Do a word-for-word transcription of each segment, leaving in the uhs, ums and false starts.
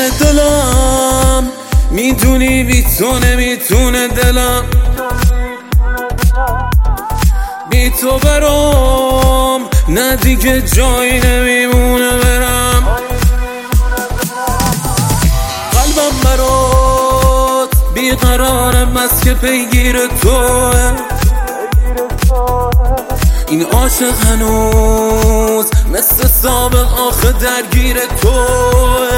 میتونه دلم، میدونی بی تو نمیتونه دلم، بی تو برام نه دیگه جایی نمیمونه برم. قلبم برات بیقرارم از که پیگیر توه، این عاشق هنوز مثل سابق آخه درگیر توه.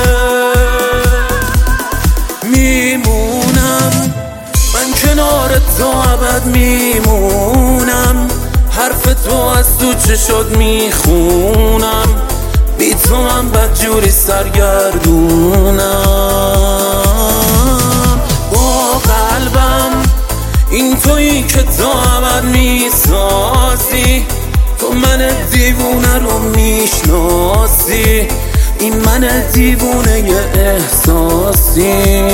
میمونم من کنار تو ابد، میمونم حرف تو از تو چشات میخونم، بی تو من بدجوری سرگردونم. با قلبم این تویی که تو ابد میسازی، تو من دیوونه رو میشناسی، این من دیوونه یه احساسی.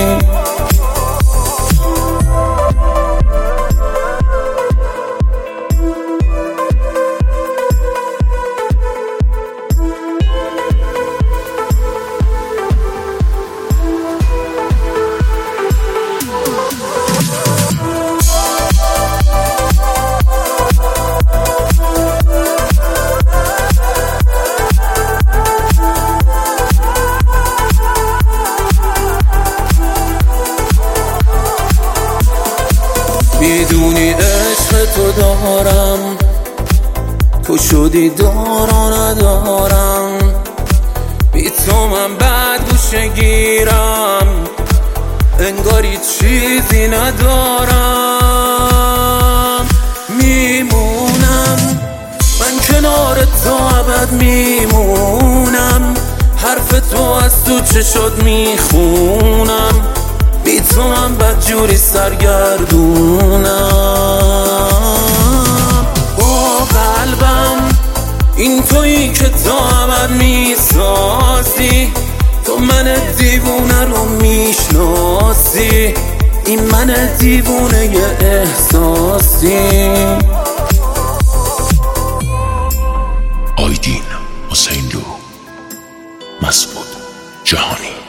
میدونی عشق تو دارم، تو شدی دارا ندارم، بی تو من بد گوشه گیرم، انگاری چیزی ندارم. میمونم من کنار تو ابد، میمونم حرف تو از تو چشات میخونم، بی تو من بدجوری سرگردونم. با قلبم این تویی که تو ابد میسازی، تو من دیوونه رو میشناسی، این من دیوونه یه احساسی. آیدین حسین لو، مسعود جهانی.